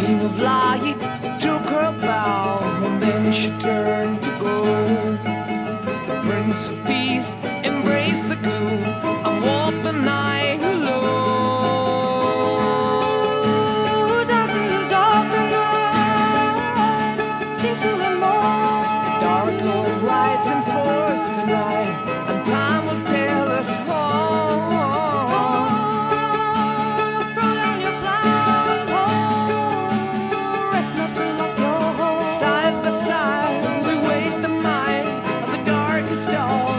Queen of Light took her bow, and then she turned to go. The Prince of Peace embraced the gloom and walked the night alone. Dancing in the dark and night, sing to the moon. Dark Lord rides in force tonight, and time will tell us all. Throw down your blindfold, rest not to lock your hold. Side by side, we wait the night of the darkest dawn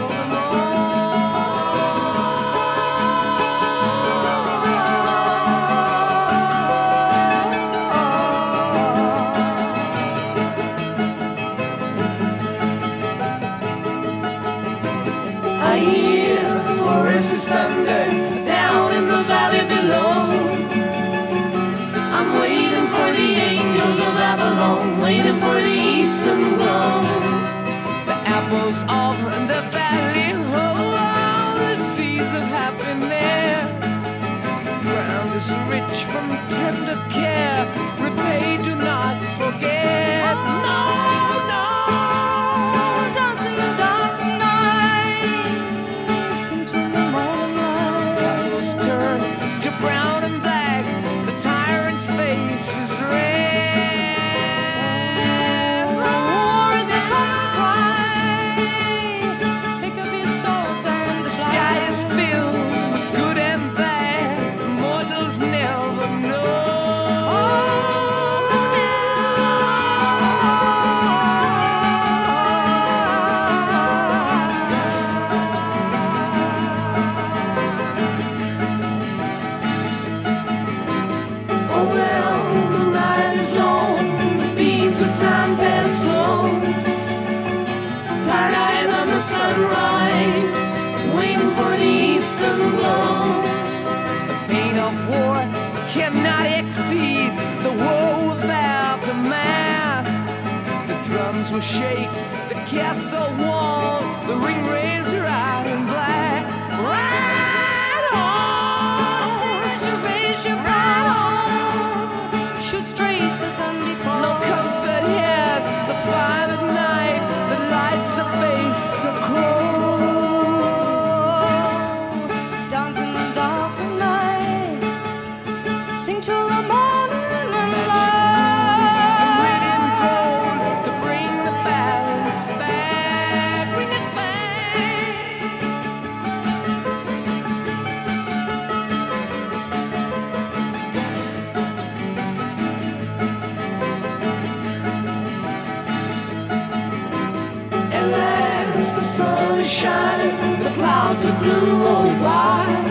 I hear Horace's thunder down in the valley below. I'm waiting for the angels of Avalon, waiting for the eastern glow. The apples of the valley, oh, the seeds of happiness. Ground is rich from tender care, repay, do not forget. No, no. Dance in the dark night, sing to the morning light. Apples turn to brown and black, the tyrant's face is red. War is the common cry. Pick up your swords and The sky is filled with good and bad, mortals never know. Oh well, the night is long, the beats of time pass slow. Tired eyes on the sunrise, waiting for the eastern glow. The pain of war cannot exceed the woe of aftermath. The drums will shake, the castle wall, the ring razor iron black. Ride on! Raise your right arm, shoot straight to Dundee Fall. No comfort here, the fire at night, the lights of face so cold. Dance in the dark night, sing till the morning and light. And written gold to bring the balance back, bring it back. At last the sun is shining, the clouds are blue, oh why?